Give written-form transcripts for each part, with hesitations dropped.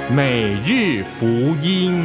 每日福音。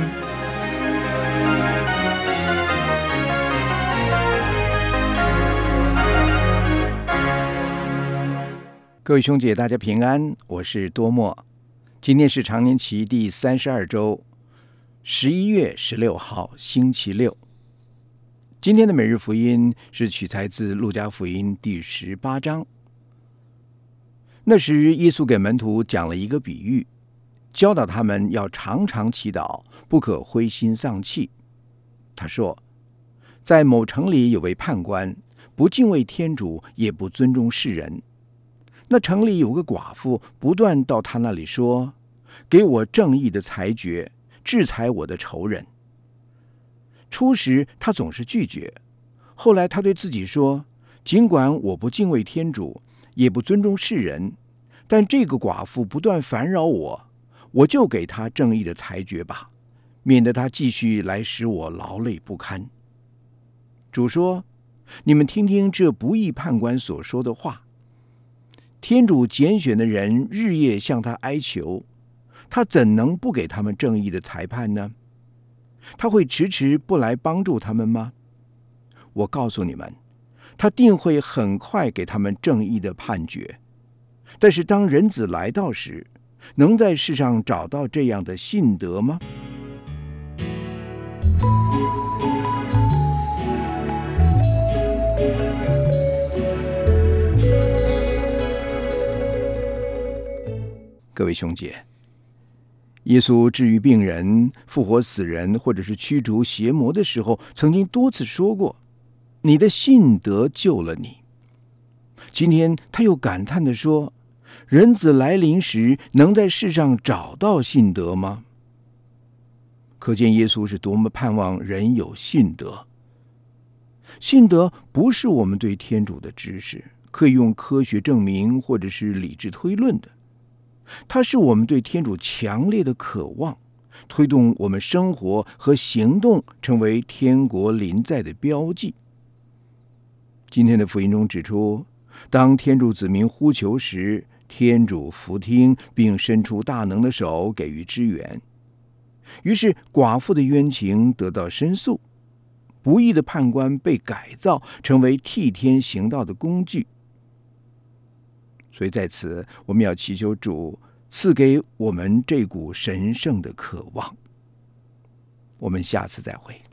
各位兄姐，大家平安，我是多默。今天是常年期第32周，11月16号，星期六。今天的每日福音是取材自路加福音第18章。那时，耶稣给门徒讲了一个比喻，教导他们要常常祈祷，不可灰心丧气。他说，在某城里有位判官，不敬畏天主，也不尊重世人。那城里有个寡妇，不断到他那里说，给我正义的裁决，制裁我的仇人。初时他总是拒绝，后来他对自己说，尽管我不敬畏天主，也不尊重世人，但这个寡妇不断烦扰我，我就给她正义的裁决吧，免得她继续来使我劳累不堪。主说，你们听听这不义判官所说的话。天主拣选的人日夜向他哀求，他怎能不给他们正义的裁判呢？他会迟迟不来帮助他们吗？我告诉你们，他定会很快给他们正义的判决。但是当人子来到时，能在世上找到这样的信德吗？各位兄姐，耶稣治愈病人、复活死人，或者是驱逐邪魔的时候，曾经多次说过，你的信德救了你。今天他又感叹地说，人子来临时，能在世上找到信德吗？可见耶稣是多么盼望人有信德。信德不是我们对天主的知识，可以用科学证明或者是理智推论的。它是我们对天主强烈的渴望，推动我们生活和行动成为天国临在的标记。今天的福音中指出，当天主子民呼求时，天主俯听，并伸出大能的手给予支援。于是寡妇的冤情得到申诉，不义的判官被改造，成为替天行道的工具。所以在此，我们要祈求主赐给我们这股神圣的渴望。我们下次再会。